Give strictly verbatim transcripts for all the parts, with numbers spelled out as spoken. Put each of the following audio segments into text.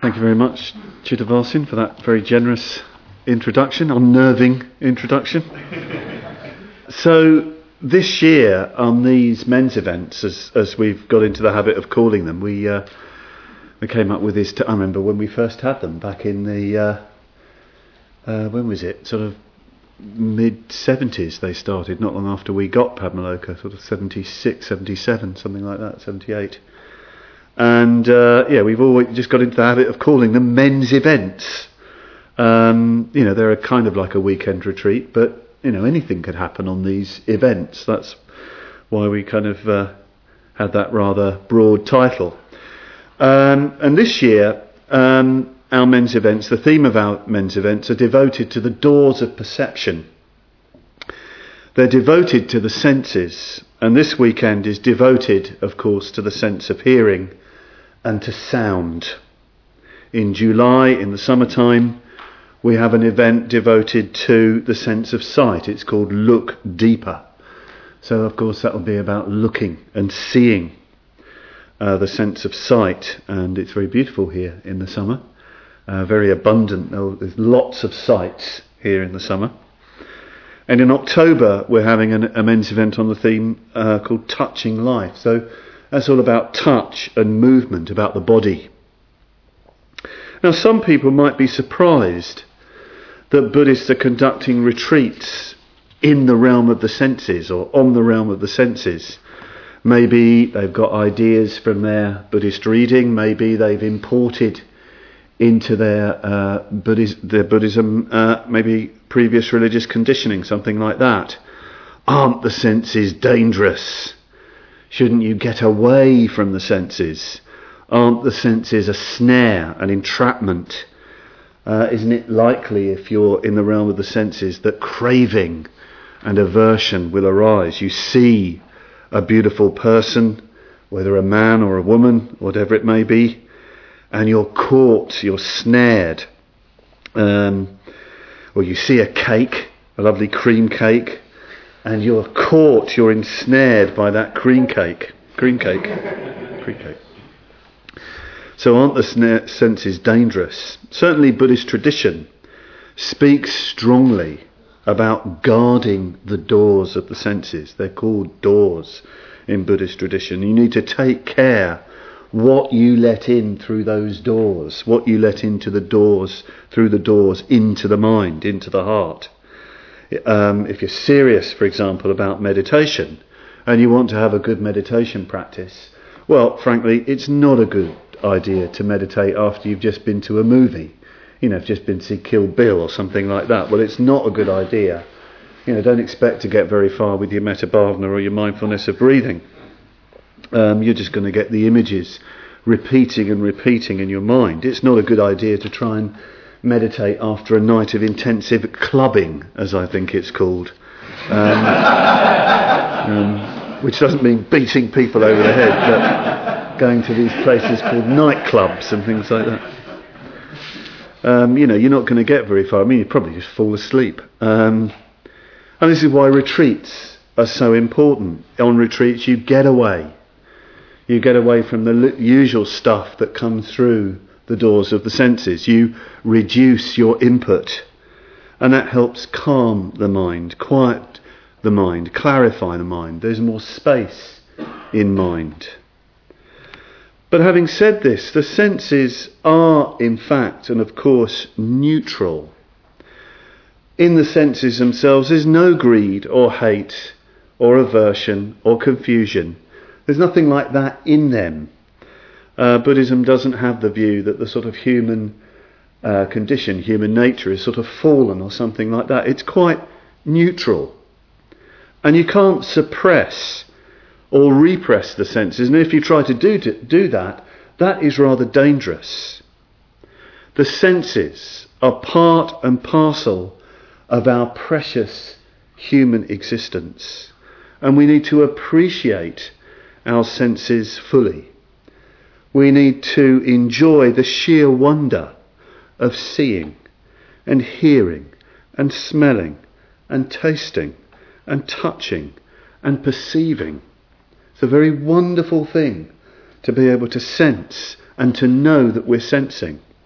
Thank you very much, Chitta Varsin, for that very generous introduction, unnerving introduction. So this year on these men's events, as as we've got into the habit of calling them, we uh, we came up with this. T- I remember when we first had them back in the uh, uh, when was it? Sort of mid seventies they started. Not long after we got Padmaloka, sort of seventy-six, seventy-seven, something like that, seventy-eight. And uh, yeah, we've always just got into the habit of calling them men's events. Um, you know, they're a kind of like a weekend retreat, but you know, anything could happen on these events. That's why we kind of uh, had that rather broad title. Um, and this year, um, our men's events, the theme of our men's events, are devoted to the doors of perception. They're devoted to the senses, and this weekend is devoted, of course, to the sense of hearing and to sound. In July, in the summertime, we have an event devoted to the sense of sight. It's called Look Deeper. So, of course, that will be about looking and seeing uh, the sense of sight. And it's very beautiful here in the summer. Uh, very abundant. There's lots of sights here in the summer. And in October, we're having an, a men's event on the theme uh, called Touching Life. So that's all about touch and movement, about the body. Now, some people might be surprised that Buddhists are conducting retreats in the realm of the senses or on the realm of the senses. Maybe they've got ideas from their Buddhist reading. Maybe they've imported into their uh, Buddhis- their Buddhism uh, maybe previous religious conditioning, something like that. Aren't the senses dangerous? Shouldn't you get away from the senses? Aren't the senses a snare, an entrapment? Uh, isn't it likely, if you're in the realm of the senses, that craving and aversion will arise? You see a beautiful person, whether a man or a woman, whatever it may be, and you're caught, you're snared. Um, or you see a cake, a lovely cream cake, and you're caught, you're ensnared by that cream cake. Cream cake. Cream cake. So aren't the sna- senses dangerous? Certainly Buddhist tradition speaks strongly about guarding the doors of the senses. They're called doors in Buddhist tradition. You need to take care what you let in through those doors, what you let into the doors, through the doors, into the mind, into the heart. Um, if you're serious, for example, about meditation, and you want to have a good meditation practice, well, frankly, it's not a good idea to meditate after you've just been to a movie. You know, just been to see Kill Bill or something like that. Well, it's not a good idea. You know, don't expect to get very far with your metta bhavana or your mindfulness of breathing. Um, you're just going to get the images repeating and repeating in your mind. It's not a good idea to try and meditate after a night of intensive clubbing, as I think it's called, um, um, which doesn't mean beating people over the head, but going to these places called nightclubs and things like that. Um, you know, you're not going to get very far. I mean, you probably just fall asleep. Um, and this is why retreats are so important. On retreats, you get away. You get away from the usual stuff that comes through the doors of the senses. You reduce your input, and that helps calm the mind, quiet the mind, clarify the mind. There's more space in mind. But having said this, the senses are, in fact, and of course, neutral. In the senses themselves, there's no greed or hate or aversion or confusion. There's nothing like that in them. Uh, Buddhism doesn't have the view that the sort of human uh, condition, human nature is sort of fallen or something like that. It's quite neutral. And you can't suppress or repress the senses. And if you try to do, to do that, that is rather dangerous. The senses are part and parcel of our precious human existence. And we need to appreciate our senses fully. We need to enjoy the sheer wonder of seeing and hearing and smelling and tasting and touching and perceiving. It's a very wonderful thing to be able to sense and to know that we're sensing.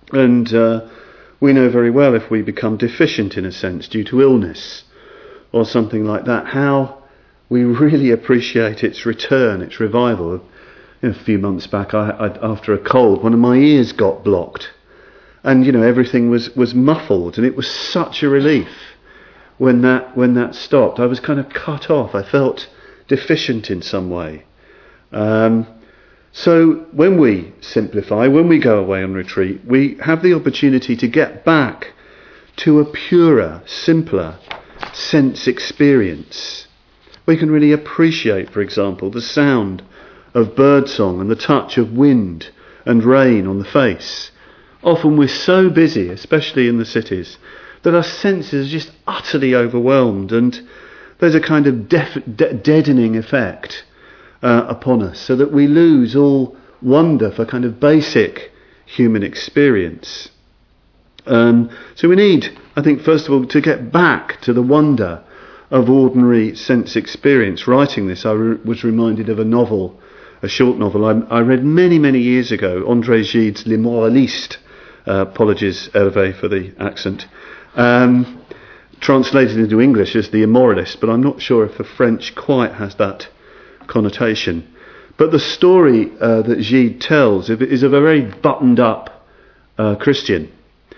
And uh, we know very well if we become deficient in a sense due to illness or something like that, how we really appreciate its return, its revival. A few months back, I, I, after a cold, one of my ears got blocked. And, you know, everything was, was muffled, and it was such a relief when that when that stopped. I was kind of cut off. I felt deficient in some way. Um, so when we simplify, when we go away on retreat, we have the opportunity to get back to a purer, simpler sense experience. We can really appreciate, for example, the sound of birdsong and the touch of wind and rain on the face. Often we're so busy, especially in the cities, that our senses are just utterly overwhelmed, and there's a kind of def- de- deadening effect uh, upon us, so that we lose all wonder for kind of basic human experience. Um, so we need, I think, first of all, to get back to the wonder of ordinary sense experience. Writing this, I re- was reminded of a novel, a short novel I, I read many, many years ago, André Gide's Les Moralistes. Uh, apologies, Hervé, for the accent. Um, translated into English as The Immoralist, but I'm not sure if the French quite has that connotation. But the story uh, that Gide tells is of a very buttoned-up uh, Christian.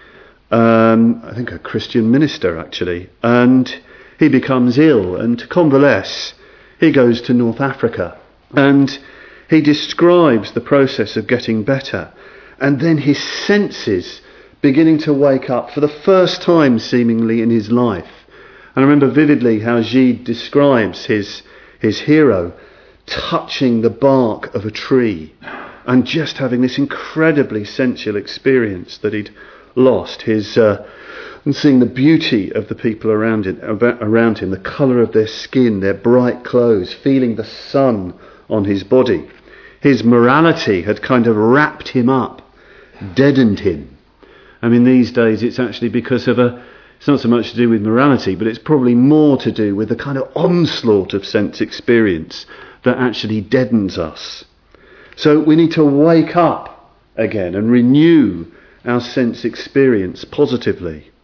Um, I think a Christian minister, actually. And he becomes ill, and to convalesce, he goes to North Africa. And he describes the process of getting better. And then his senses beginning to wake up for the first time, seemingly, in his life. And I remember vividly how Gide describes his his hero touching the bark of a tree and just having this incredibly sensual experience that he'd lost. His uh, and seeing the beauty of the people around him, around him, the colour of their skin, their bright clothes, feeling the sun on his body. His morality had kind of wrapped him up, deadened him. I mean, these days it's actually because of a, it's not so much to do with morality, but it's probably more to do with the kind of onslaught of sense experience that actually deadens us. So we need to wake up again and renew our sense experience positively.